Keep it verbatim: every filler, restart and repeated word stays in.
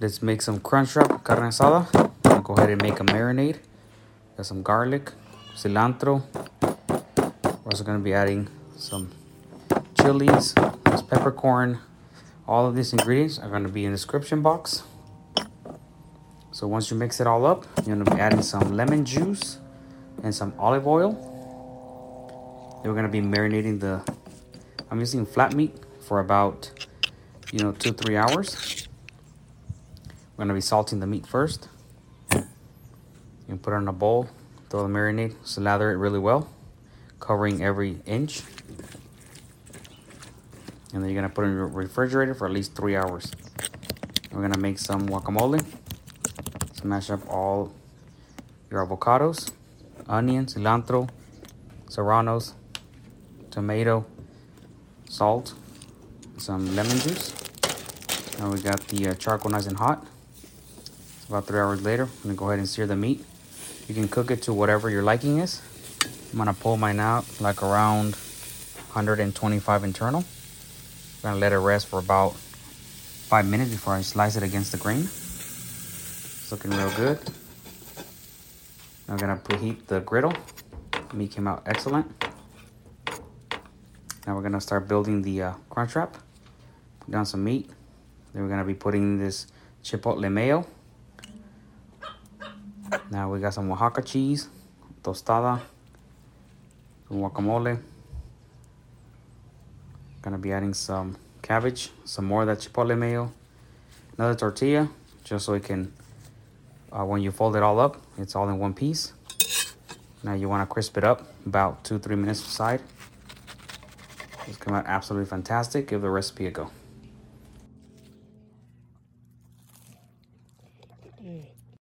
let's make some Crunchwrap carne asada. I'm gonna go ahead and make a marinade. Got some garlic, cilantro. We're also gonna be adding some chilies, some peppercorn. All of these ingredients are gonna be in the description box. So once you mix it all up, you're gonna be adding some lemon juice and some olive oil. Then we're gonna be marinating the, I'm using flat meat for about, you know, two, three hours. We're gonna be salting the meat first. You put it in a bowl, throw the marinade, slather it really well, covering every inch. And then you're gonna put it in your refrigerator for at least three hours. We're gonna make some guacamole. Smash up all your avocados, onion, cilantro, serranos, tomato, salt, some lemon juice. Now we got the uh, charcoal nice and hot. It's about three hours later. I'm gonna go ahead and sear the meat. You can cook it to whatever your liking is. I'm gonna pull mine out like around one hundred twenty-five internal. I'm gonna let it rest for about five minutes before I slice it against the grain. It's looking real good. I'm gonna preheat the griddle. Meat came out excellent. Now we're gonna start building the uh, Crunchwrap. Put down some meat. Then we're gonna be putting this chipotle mayo. Now we got some Oaxaca cheese, tostada, some guacamole. Gonna be adding some cabbage, some more of that chipotle mayo, another tortilla, just so it can, uh, when you fold it all up, it's all in one piece. Now you wanna crisp it up about two, three minutes aside. It's come out absolutely fantastic. Give the recipe a go. Mm.